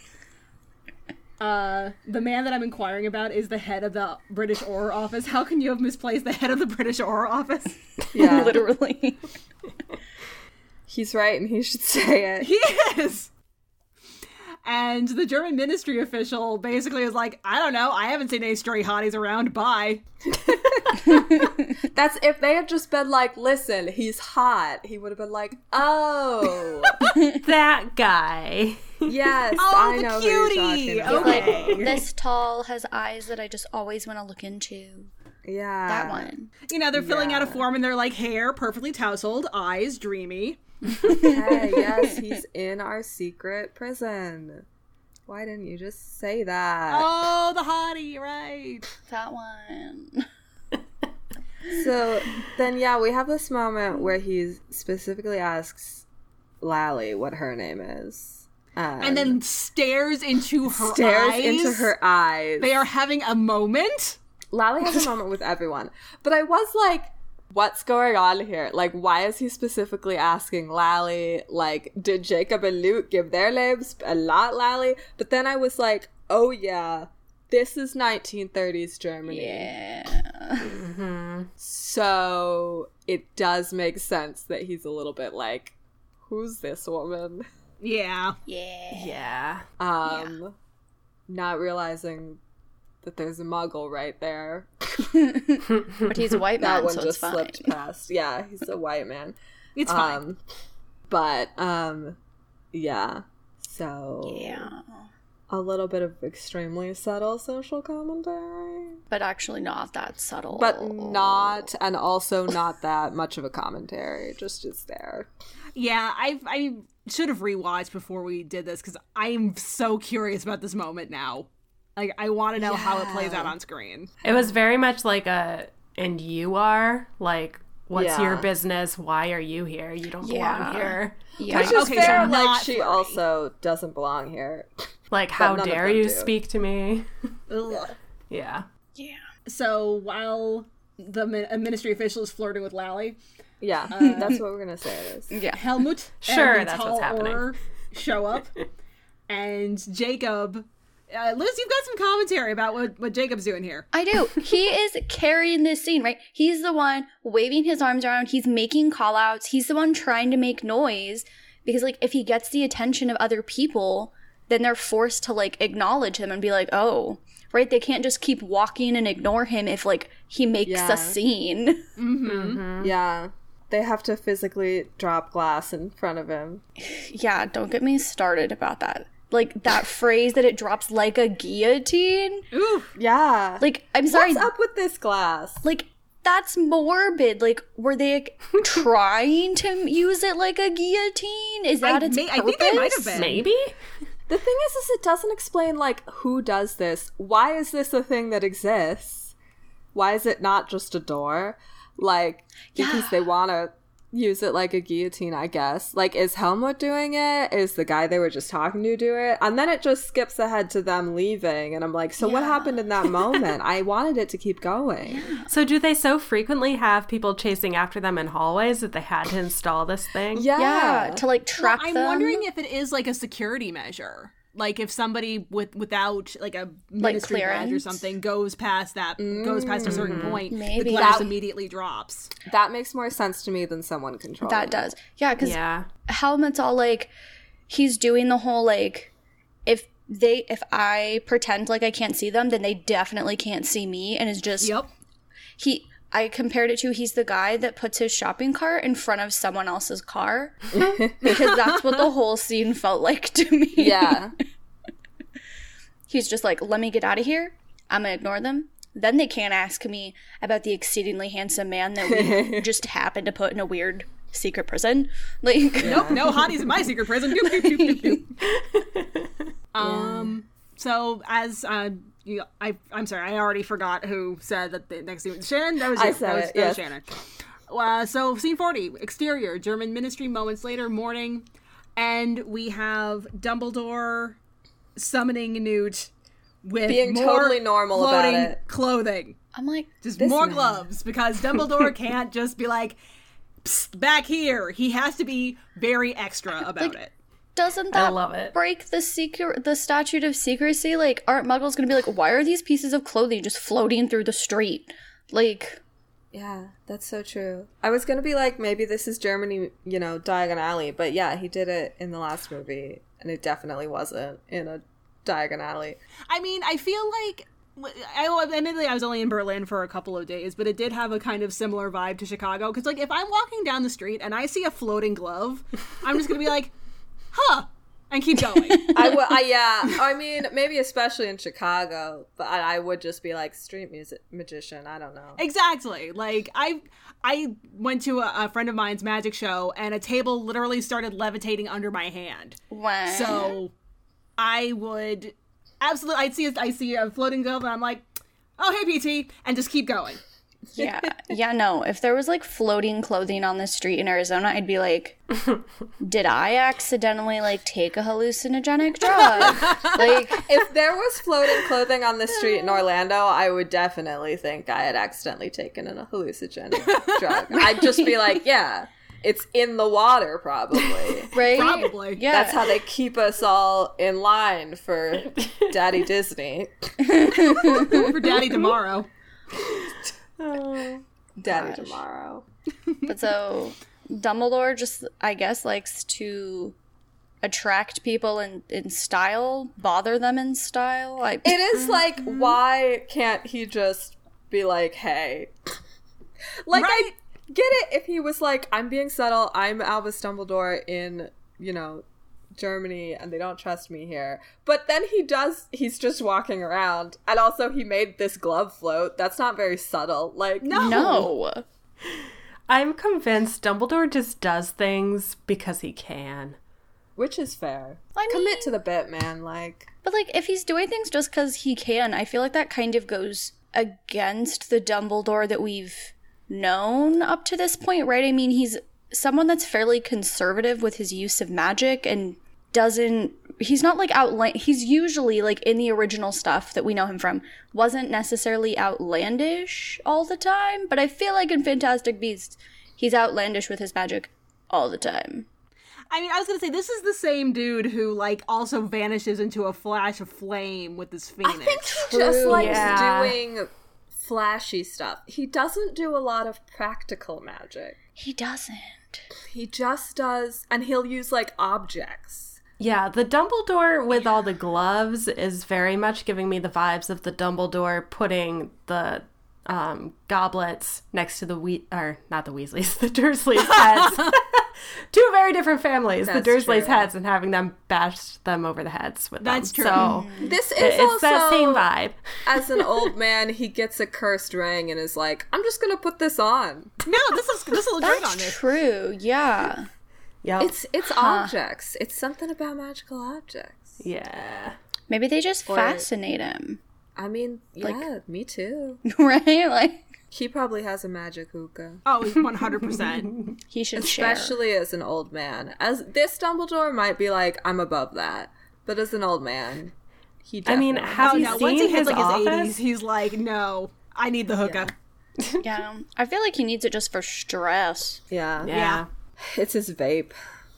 Uh, the man that I'm inquiring about is the head of the British Horror Office. How can you have misplaced the head of the British Horror Office? Yeah. Literally. He's right, and he should say it. He is! And the German ministry official basically is like, I don't know, I haven't seen any stray hotties around, bye. That's if they had just been like, listen, he's hot. He would have been like, oh. That guy. Yes, oh, I the know cutie. who you're talking about. Okay. Like, this tall, has eyes that I just always want to look into. Yeah. That one. You know, they're filling Yeah. out a form and they're like, hair, perfectly tousled, eyes, dreamy. Hey, yes, he's in our secret prison. Why didn't you just say that? Oh, the hottie, right. That one. So then, yeah, we have this moment where he specifically asks Lally what her name is. Um, And then stares into her stares eyes. into her eyes. They are having a moment. Lally has a moment with everyone. But I was like, what's going on here? Like, why is he specifically asking Lally? Like, did Jacob and Luke give their names and not Lally? But then I was like, oh yeah, this is nineteen thirties Germany. Yeah. Mm-hmm. So it does make sense that he's a little bit like, who's this woman? Yeah. Yeah. Yeah. Um, yeah. Not realizing that there's a muggle right there. But he's a white man, that one so just it's fine. slipped past. Yeah, he's a white man. It's um, fine. But, um, yeah. So... Yeah. A little bit of extremely subtle social commentary. But actually not that subtle. But not, and also not that much of a commentary. Just is there. Yeah, I I should have rewatched before we did this, because I'm so curious about this moment now. Like, I want to know yeah. how it plays out on screen. It was very much like a, and you are? Like, what's yeah. your business? Why are you here? You don't belong yeah. here. Yeah. Which is okay, fair, so like, she free. also doesn't belong here. Like, how none of dare them you do. speak to me? Ugh. Yeah. Yeah. So while the min- ministry official is flirting with Lally, Yeah, uh, that's what we're gonna say it is. Yeah. Helmut Sure, and the that's tall what's happening. Orr show up, and Jacob. Uh, Liz, you've got some commentary about what, what Jacob's doing here. I do. He is carrying this scene, right? He's the one waving his arms around. He's making call outs. He's the one trying to make noise. Because, like, if he gets the attention of other people, then they're forced to, like, acknowledge him and be like, oh, right? They can't just keep walking and ignore him if, like, he makes Yeah. a scene. Mm-hmm. Mm-hmm. Yeah. They have to physically drop glass in front of him. Yeah, don't get me started about that. Like, that phrase that it drops like a guillotine. Ooh. Yeah. Like, I'm sorry. What's up with this glass? Like, that's morbid. Like, were they like, trying to use it like a guillotine? Is that I its may- I purpose? think they might have been. Maybe? The thing is, is it doesn't explain, like, who does this? Why is this a thing that exists? Why is it not just a door? Like, because Yeah. they want to use it like a guillotine, I guess. Like, is Helmut doing it? Is the guy they were just talking to do it? And then it just skips ahead to them leaving, and I'm like, so what Yeah. happened in that moment? I wanted it to keep going. So do they so frequently have people chasing after them in hallways that they had to install this thing? Yeah. Yeah, to like Well, track I'm them. wondering if it is like a security measure. Like if somebody with without like a ministry badge or clearance? something goes past that goes past a certain point, Maybe. the glass That- immediately drops. That makes more sense to me than someone controlling That it. does. Yeah, because Yeah. Helmut's all like, he's doing the whole like, if they, if I pretend like I can't see them, then they definitely can't see me, and is just Yep. he. I compared it to he's the guy that puts his shopping cart in front of someone else's car because that's what the whole scene felt like to me. Yeah. He's just like, let me get out of here. I'm gonna ignore them. Then they can't ask me about the exceedingly handsome man that we just happened to put in a weird secret prison. Like, Nope, no hotties in my secret prison. Doop, doop, doop, doop, doop. Um. So as uh, you, I, I'm sorry, I already forgot who said that the next scene. Shannon, that was you. I said that was, it, that was yes. Shannon. Uh, so scene forty, exterior, German ministry. Moments later, morning, and we have Dumbledore summoning Newt with Being more totally normal about floating it. clothing. I'm like, Just This more man. gloves, because Dumbledore can't just be like, Psst, back here. He has to be very extra about it. doesn't I that love it. break the secret, the statute of secrecy? Like, aren't muggles gonna be like, why are these pieces of clothing just floating through the street? Like, Yeah, that's so true. I was gonna be like, maybe this is Germany, you know, Diagon Alley, but yeah, he did it in the last movie, and it definitely wasn't in a Diagon Alley. I mean, I feel like I admittedly I was only in Berlin for a couple of days, but it did have a kind of similar vibe to Chicago. Because like if I'm walking down the street and I see a floating glove, I'm just gonna be like, huh, and keep going. I would, I, yeah, I mean, maybe especially in Chicago, but I, I would just be like, street music magician. I don't know. Exactly. Like I I went to a, a friend of mine's magic show, and a table literally started levitating under my hand. wow. So I would absolutely, I'd see a, I see a floating glove, and I'm like, oh hey P T, and just keep going. Yeah. Yeah, no. If there was like floating clothing on the street in Arizona, I'd be like, did I accidentally like take a hallucinogenic drug? Like, If there was floating clothing on the street in Orlando, I would definitely think I had accidentally taken a hallucinogenic drug. I'd just be like, yeah, it's in the water probably. right? Probably. Yeah. That's how they keep us all in line for Daddy Disney. For Daddy tomorrow. Daddy Gosh. tomorrow. But so Dumbledore just, I guess, likes to attract people in, in style, bother them in style. I, It is like, why can't he just be like, hey? Like, I Right. get it if he was like, I'm being subtle, I'm Albus Dumbledore in, you know, Germany, and they don't trust me here. But then he does, he's just walking around. And also, he made this glove float. That's not very subtle. Like, No. no. I'm convinced Dumbledore just does things because he can. which is fair. I Commit mean- to the bit, man. Like, But like, if he's doing things just because he can, I feel like that kind of goes against the Dumbledore that we've known up to this point, right? I mean, he's someone that's fairly conservative with his use of magic and doesn't he's not like outland he's usually like in the original stuff that we know him from wasn't necessarily outlandish all the time, but I feel like in Fantastic Beasts he's outlandish with his magic all the time. I mean, I was gonna say, this is the same dude who, like, also vanishes into a flash of flame with his phoenix. I think he just likes Yeah. doing flashy stuff. He doesn't do a lot of practical magic. He doesn't. He just does, and he'll use, like, objects. Yeah, the Dumbledore with all the gloves is very much giving me the vibes of the Dumbledore putting the um, goblets next to the we or not the Weasleys, the Dursleys' heads. Two very different families, That's the Dursleys' true. heads, and having them bash them over the heads with That's them. true. So This is it- it's also, that same vibe. as an old man, he gets a cursed ring and is like, I'm just gonna put this on. No, this looks this will look great on That's this. true, yeah. Yep. It's it's objects. It's something about magical objects. yeah. Maybe they just Or- fascinate him. I mean, yeah, me too. Right? Like, He probably has a magic hookah. Oh, one hundred percent. he should share. Especially as an old man. As this Dumbledore might be like, I'm above that. But as an old man, he I mean, definitely have Oh, you no, seen once he hits, his like, his office? eighties, he's like, no, I need the hookah. Yeah. I feel like he needs it just for stress. Yeah. Yeah. Yeah. It's his vape.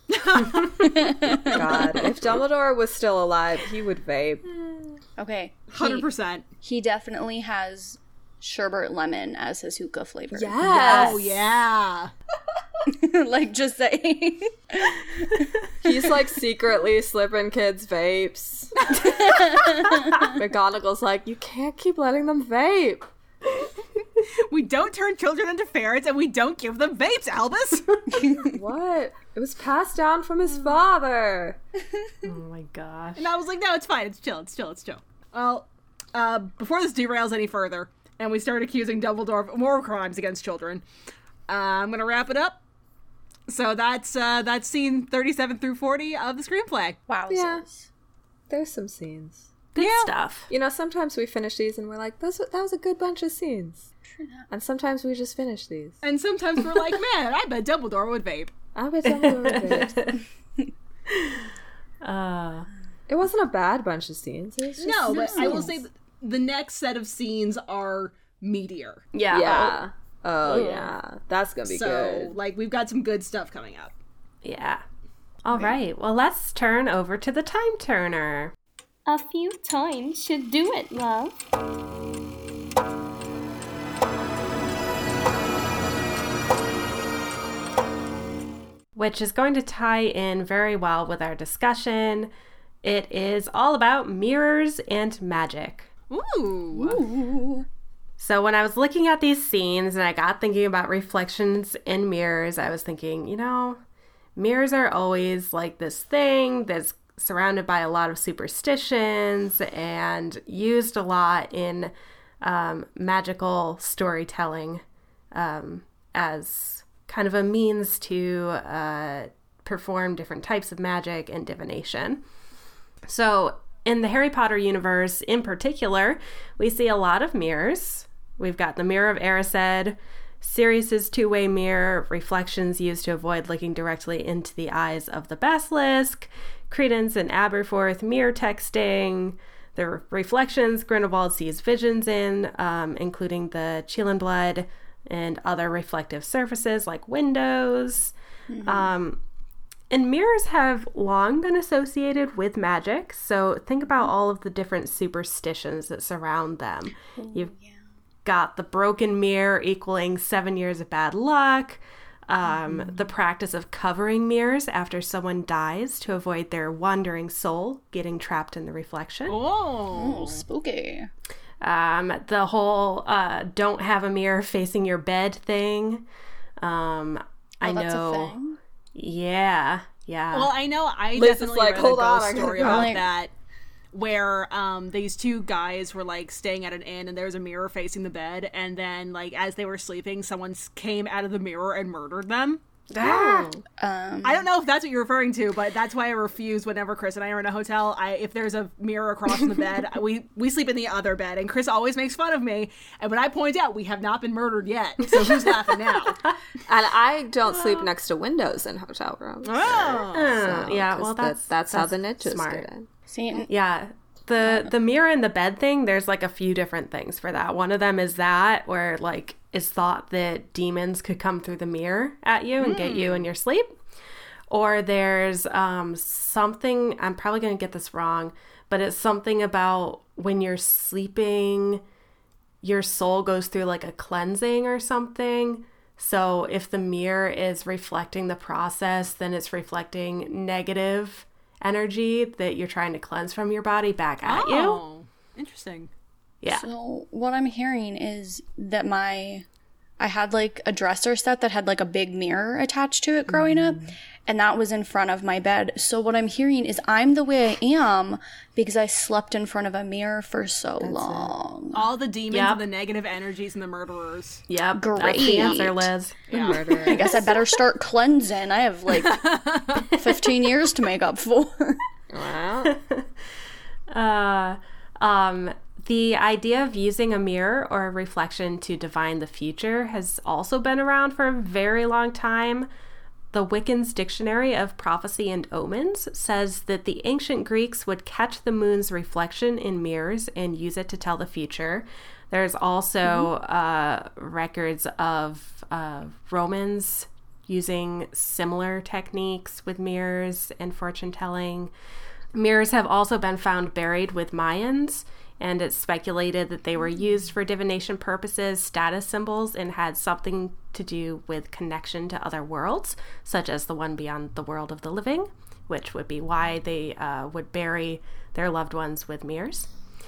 God. If Dumbledore was still alive, he would vape. Okay. one hundred He, percent. he definitely has sherbet lemon as his hookah flavor. Yes. Oh, yeah. Like, just saying. He's like secretly slipping kids' vapes. McGonagall's like, you can't keep letting them vape. We don't turn children into ferrets, and we don't give them vapes, Albus. What? It was passed down from his father. Oh my gosh. And I was like, no, it's fine. It's chill. It's chill. It's chill. Well, uh, before this derails any further, and we start accusing Dumbledore of more crimes against children, uh, I'm going to wrap it up. So that's uh, that's scene thirty-seven through forty of the screenplay. Wowzers. Yeah. There's some scenes. Good Yeah. stuff. You know, sometimes we finish these and we're like, That's, that was a good bunch of scenes. And sometimes we just finish these. And sometimes we're like, man, I bet Dumbledore would vape. I bet Dumbledore would. Uh, It wasn't a bad bunch of scenes. It was just No, but I will scenes. say th- the next set of scenes are meatier. yeah. Yeah. Oh, yeah. That's going to be So, good. like, we've got some good stuff coming up. Yeah. All right. Well, let's turn over to the time turner. A few times should do it, love. Which is going to tie in very well with our discussion. It is all about mirrors and magic. Ooh. So when I was looking at these scenes and I got thinking about reflections in mirrors, I was thinking, you know, mirrors are always like this thing that's surrounded by a lot of superstitions and used a lot in um, magical storytelling um, as kind of a means to uh, perform different types of magic and divination. So in the Harry Potter universe in particular, we see a lot of mirrors. We've got the Mirror of Erised, Sirius's two-way mirror, reflections used to avoid looking directly into the eyes of the basilisk, Credence and Aberforth mirror texting, the re- reflections Grindelwald sees visions in, um, including the Chelan blood and other reflective surfaces like windows. Mm-hmm. Um, and mirrors have long been associated with magic, so think about all of the different superstitions that surround them. Ooh, You've yeah. got the broken mirror equaling seven years of bad luck, um, mm-hmm. the practice of covering mirrors after someone dies to avoid their wandering soul getting trapped in the reflection. Oh, Ooh, spooky. Um, the whole uh, don't have a mirror facing your bed thing. Um, oh, I know. That's a thing? Yeah, yeah. Well, I know I Liz is definitely like, read "Hold a on, ghost I gotta story go." about Like- that, where um these two guys were like staying at an inn and there was a mirror facing the bed, and then like as they were sleeping, someone s- came out of the mirror and murdered them. Ah! Um, I don't know if that's what you're referring to, but that's why I refuse whenever Chris and I are in a hotel. I if there's a mirror across from the bed, we we sleep in the other bed, and Chris always makes fun of me. And when I point out we have not been murdered yet, so who's laughing now? And I don't sleep next to windows in hotel rooms. Oh, Uh, So, yeah, 'cause well, that- that's that's how that's the niches smart. get in. see, Yeah. The the mirror in the bed thing, there's like a few different things for that. One of them is that where like it's thought that demons could come through the mirror at you and get you in your sleep. Or there's um something, I'm probably going to get this wrong, but it's something about when you're sleeping, your soul goes through like a cleansing or something. So if the mirror is reflecting the process, then it's reflecting negative energy that you're trying to cleanse from your body back at you. oh, interesting. Yeah. So what I'm hearing is that my I had like a dresser set that had like a big mirror attached to it growing up, and that was in front of my bed. So what I'm hearing is I'm the way I am because I slept in front of a mirror for so long. All the demons Yep. and the negative energies and the murderers. Yep. Great. That's the answer, Liz. Yeah. Murderer. I guess I better start cleansing. I have like fifteen years to make up for. Wow. Uh, um, the idea of using a mirror or a reflection to divine the future has also been around for a very long time. The Wiccan's Dictionary of Prophecy and Omens says that the ancient Greeks would catch the moon's reflection in mirrors and use it to tell the future. There's also uh, records of uh, Romans using similar techniques with mirrors and fortune telling. Mirrors have also been found buried with Mayans, and it's speculated that they were used for divination purposes, status symbols, and had something to do with connection to other worlds, such as the one beyond the world of the living, which would be why they uh, would bury their loved ones with mirrors.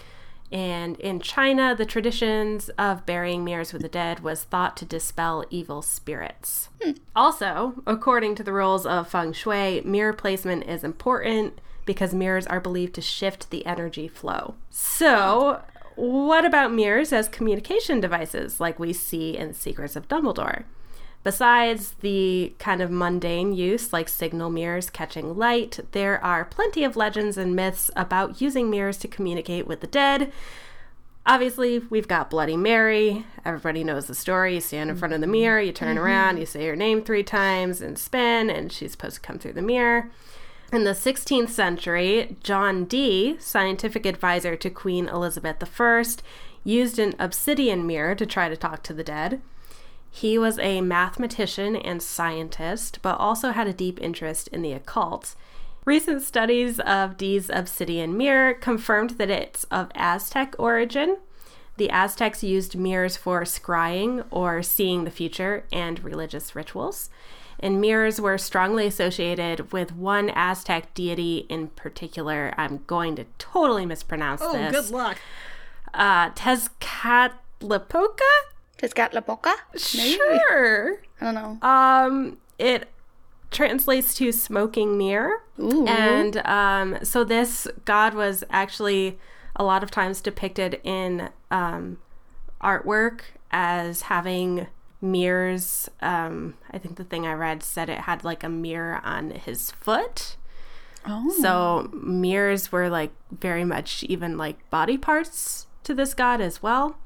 And in China, the traditions of burying mirrors with the dead was thought to dispel evil spirits. Hmm. Also, according to the rules of feng shui, mirror placement is important because mirrors are believed to shift the energy flow. So, what about mirrors as communication devices like we see in Secrets of Dumbledore? Besides the kind of mundane use like signal mirrors catching light, there are plenty of legends and myths about using mirrors to communicate with the dead. Obviously, we've got Bloody Mary. Everybody knows the story. You stand in front of the mirror, you turn mm-hmm. around, you say her name three times and spin, and she's supposed to come through the mirror. In the sixteenth century, John Dee, scientific advisor to Queen Elizabeth the First, used an obsidian mirror to try to talk to the dead. He was a mathematician and scientist, but also had a deep interest in the occult. Recent studies of Dee's obsidian mirror confirmed that it's of Aztec origin. The Aztecs used mirrors for scrying or seeing the future and religious rituals. And mirrors were strongly associated with one Aztec deity in particular. I'm going to totally mispronounce Oh, this. good luck. Uh, Tezcatlipoca? Tezcatlipoca? Maybe? Sure. I don't know. Um, it translates to smoking mirror. Ooh. And um, so this god was actually a lot of times depicted in um, artwork as having mirrors. Um, I think the thing I read said it had like a mirror on his foot. Oh. So mirrors were like very much even like body parts to this god as well.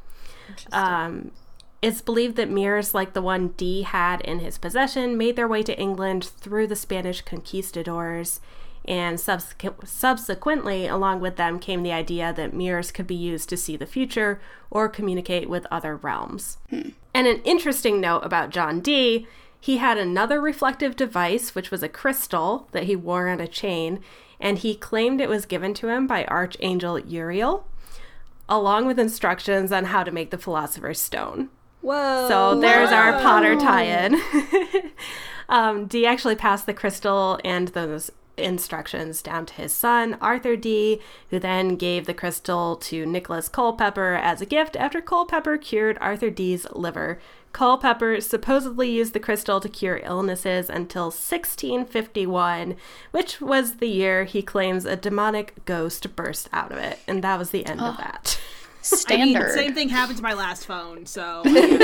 Um, it's believed that mirrors like the one Dee had in his possession made their way to England through the Spanish conquistadors, and subsequ- subsequently, along with them, came the idea that mirrors could be used to see the future or communicate with other realms. Hmm. And an interesting note about John Dee, he had another reflective device, which was a crystal that he wore on a chain, and he claimed it was given to him by Archangel Uriel, along with instructions on how to make the Philosopher's Stone. Whoa. So there's Whoa. our Potter tie-in. um, Dee actually passed the crystal and those instructions down to his son, Arthur Dee, who then gave the crystal to Nicholas Culpeper as a gift after Culpeper cured Arthur Dee's liver. Culpeper supposedly used the crystal to cure illnesses until sixteen fifty-one, which was the year he claims a demonic ghost burst out of it. And that was the end oh. of that. Standard. I mean, same thing happened to my last phone, so.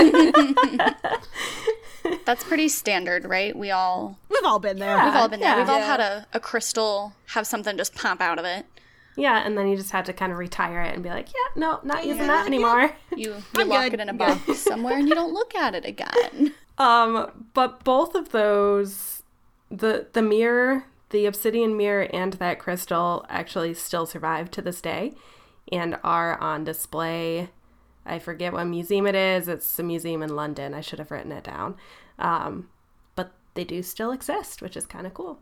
That's pretty standard, right? We all... We've all been there. We've all been there. Yeah. We've all Yeah. had a, a crystal have something just pop out of it. Yeah, and then you just had to kind of retire it and be like, yeah, no, not using Yeah. that anymore. You, you I'm lock good. it in a box somewhere and you don't look at it again. Um, but both of those, the the mirror, the obsidian mirror and that crystal actually still survive to this day and are on display. I forget what museum it is. It's a museum in London. I should have written it down. Um, but they do still exist, which is kind of cool.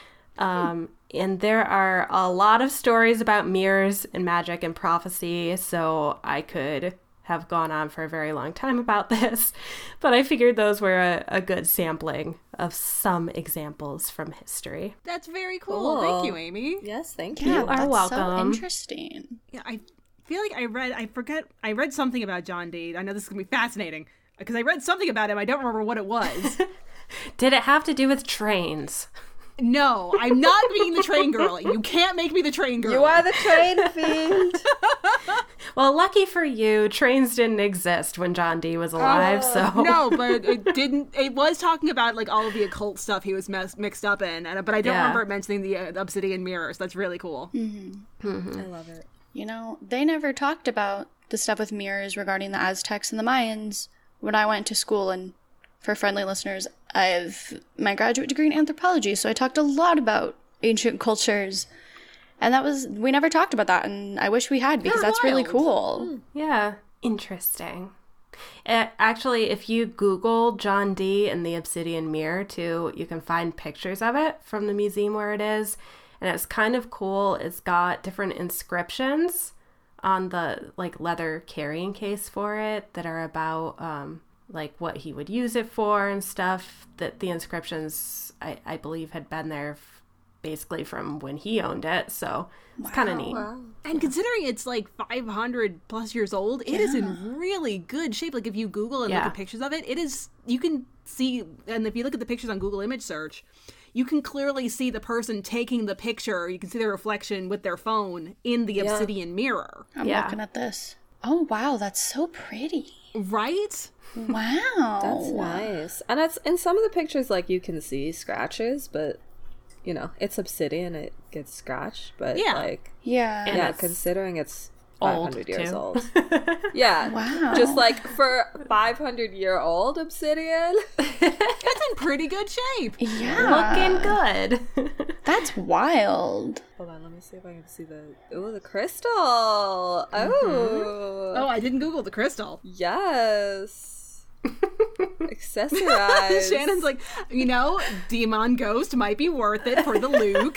Um, and there are a lot of stories about mirrors and magic and prophecy, so I could have gone on for a very long time about this, but I figured those were a, a good sampling of some examples from history. That's very cool. Cool. Thank you, Amy. Yes, thank you. Yeah, You are that's welcome. so interesting. Yeah, I feel like I read, I forget, I read something about John Dee. I know this is going to be fascinating because I read something about him. I don't remember what it was. Did it have to do with trains? No, I'm not being the train girl. You can't make me the train girl. You are the train fiend. Well, lucky for you, trains didn't exist when John Dee was alive, so... No, but it didn't. It was talking about like all of the occult stuff he was mes- mixed up in, and but I don't Yeah. remember it mentioning the uh, obsidian mirrors. That's really cool. Mm-hmm. I love it. You know, they never talked about the stuff with mirrors regarding the Aztecs and the Mayans when I went to school. And for friendly listeners, I have my graduate degree in anthropology, so I talked a lot about ancient cultures. And that was, we never talked about that, and I wish we had, because They're that's really wild. cool. Yeah, interesting. Uh, actually, if you Google John Dee and the Obsidian Mirror, too, you can find pictures of it from the museum where it is. And it's kind of cool. It's got different inscriptions on the, like, leather carrying case for it that are about, um, like, what he would use it for and stuff. That the inscriptions, I, I believe, had been there f- basically from when he owned it. So it's kind of neat. Wow. And considering it's like five hundred plus years old, it is in really good shape. Like if you Google and Yeah. look at pictures of it, it is, you can see, and if you look at the pictures on Google image search, you can clearly see the person taking the picture. You can see the reflection with their phone in the Yeah. obsidian mirror. I'm Yeah. looking at this. Oh, wow, that's so pretty. Right? Wow. That's nice. And it's in some of the pictures, like you can see scratches, but you know, it's obsidian, it gets scratched. But Yeah. like, Yeah. And yeah, it's considering it's old, five hundred years too. old. Yeah. Wow. Just like for five hundred year old obsidian. It's in pretty good shape. Yeah. Looking good. That's wild. Hold on, let me see if I can see the oh the crystal. Oh. Oh, I didn't Google the crystal. Yes. Accessorized. Shannon's like, you know, Demon Ghost might be worth it for the Luke.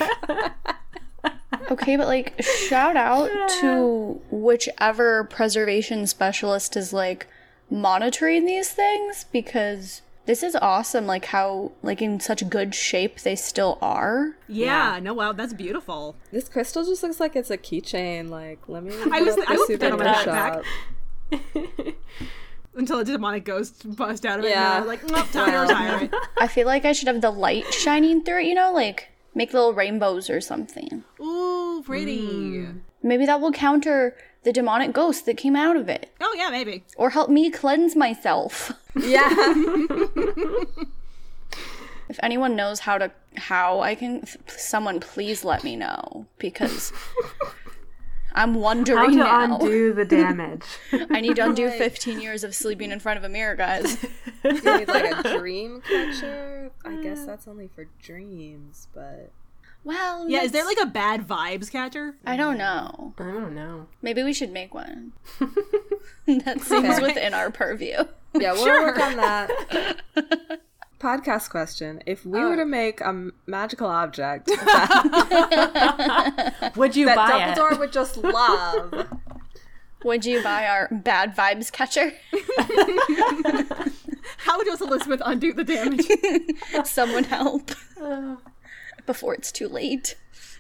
Okay, but like, shout out to whichever preservation specialist is like monitoring these things, because this is awesome. Like how, like in such good shape they still are. Yeah, no, wow, that's beautiful. This crystal just looks like it's a keychain. Like, let me. I was- look I this looked at that on my souvenir backpack. shop. Until a demonic ghost bust out of it. Yeah. And I was like, nope, time to retire it. I feel like I should have the light shining through it, you know, like make little rainbows or something. Ooh, pretty. Mm. Maybe that will counter the demonic ghost that came out of it, Oh, yeah, maybe. or help me cleanse myself. Yeah. If anyone knows how to, how I can, someone please let me know, because I'm How wondering to now. undo the damage. I need to undo Like- fifteen years of sleeping in front of a mirror, guys. You need like a dream catcher. I guess that's only for dreams, but Well, Yeah, is there let's- like a bad vibes catcher? I don't know. I don't know. Maybe we should make one. That seems Okay. within our purview. yeah, we'll work on that. Podcast question: if we were to make a m- magical object that, Would you that buy Dumbledore it? would just love, Would you buy our bad vibes catcher? How does Elizabeth undo the damage? Someone help. Before it's too late.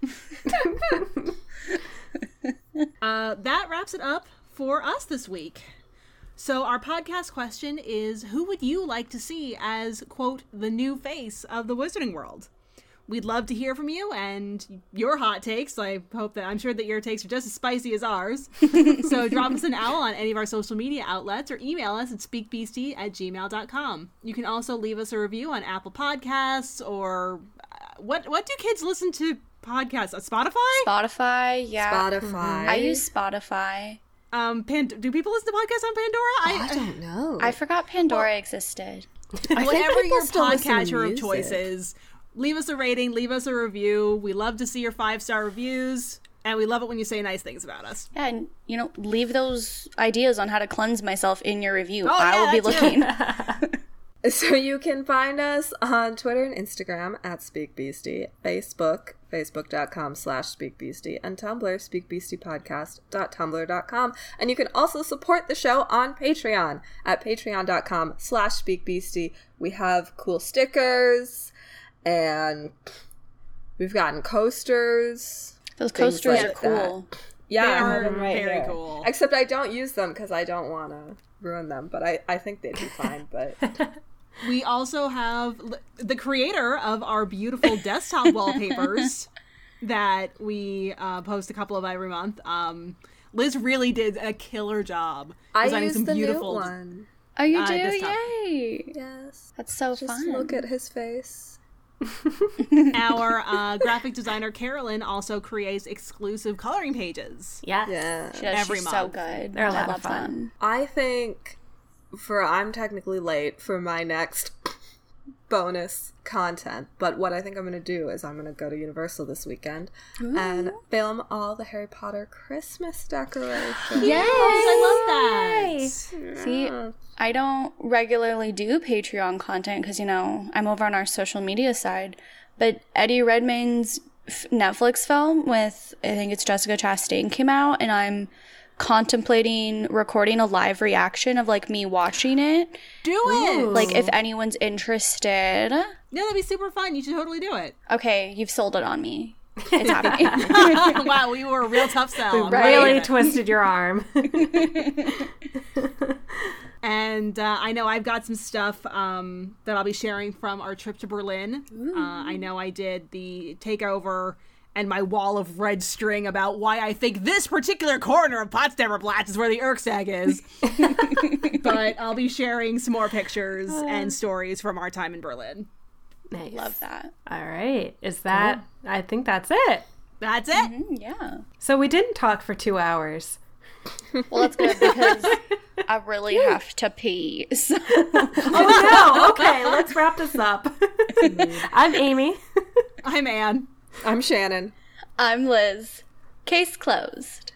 Uh, that wraps it up for us this week. So our podcast question is, who would you like to see as, quote, the new face of the Wizarding World? We'd love to hear from you and your hot takes. I hope that I'm sure that your takes are just as spicy as ours. So drop us an owl on any of our social media outlets or email us at speakbeastie at gmail dot com. You can also leave us a review on Apple Podcasts or uh, what what do kids listen to podcasts? Uh, Spotify? Spotify, yeah. Spotify. I use Spotify. Um, Pand- do people listen to podcasts on Pandora? I don't know. I forgot Pandora existed. Whatever people your still listen to podcatcher of music. choice is, leave us a rating, leave us a review. We love to see your five-star reviews, and we love it when you say nice things about us. Yeah, and, you know, leave those ideas on how to cleanse myself in your review. Oh, I yeah, will be that too. looking. So you can find us on Twitter and Instagram at SpeakBeastie, Facebook, facebook.com slash SpeakBeastie, and Tumblr, speakbeastiepodcast.tumblr dot com. And you can also support the show on Patreon at patreon.com slash SpeakBeastie. We have cool stickers, and we've gotten coasters. Those Things coasters like are cool. Yeah, They I are have them right very here. cool. Except I don't use them because I don't want to ruin them, but I, I think they'd be fine, but... We also have l- the creator of our beautiful desktop wallpapers that we uh, post a couple of every month. Um, Liz really did a killer job I designing use some the beautiful. new one. Oh, you Uh, do? desktop. Yay! Yes. That's so Just fun. look at his face. Our uh, graphic designer Carolyn also creates exclusive coloring pages. Yes. Yeah. She does, every she's so month. good. They're a I lot of love fun. them. I think for I'm technically late for my next bonus content, but what I think I'm going to do is I'm going to go to Universal this weekend and film all the Harry Potter Christmas decorations. Yes! I love that. See, I don't regularly do Patreon content because, you know, I'm over on our social media side. But Eddie Redmayne's f- Netflix film with, I think it's Jessica Chastain, came out, and I'm contemplating recording a live reaction of, like, me watching it. Do it. Like, if anyone's interested. Yeah, that'd be super fun. You should totally do it. Okay, you've sold it on me. It's happening. Wow, we were a real tough sell. I'm Really liking it. twisted your arm. And uh, I know I've got some stuff um, that I'll be sharing from our trip to Berlin. Uh, I know I did the takeover and my wall of red string about why I think this particular corner of Potsdamer Platz is where the Erkstag is. But I'll be sharing some more pictures and stories from our time in Berlin. Nice. Love that. All right. Is that, I think that's it. That's it. Mm, yeah. So we didn't talk for two hours. Well, that's good because I really have to pee. So. Oh, no. Okay, let's wrap this up. I'm Amy. I'm Anne. I'm Shannon. I'm Liz. Case closed.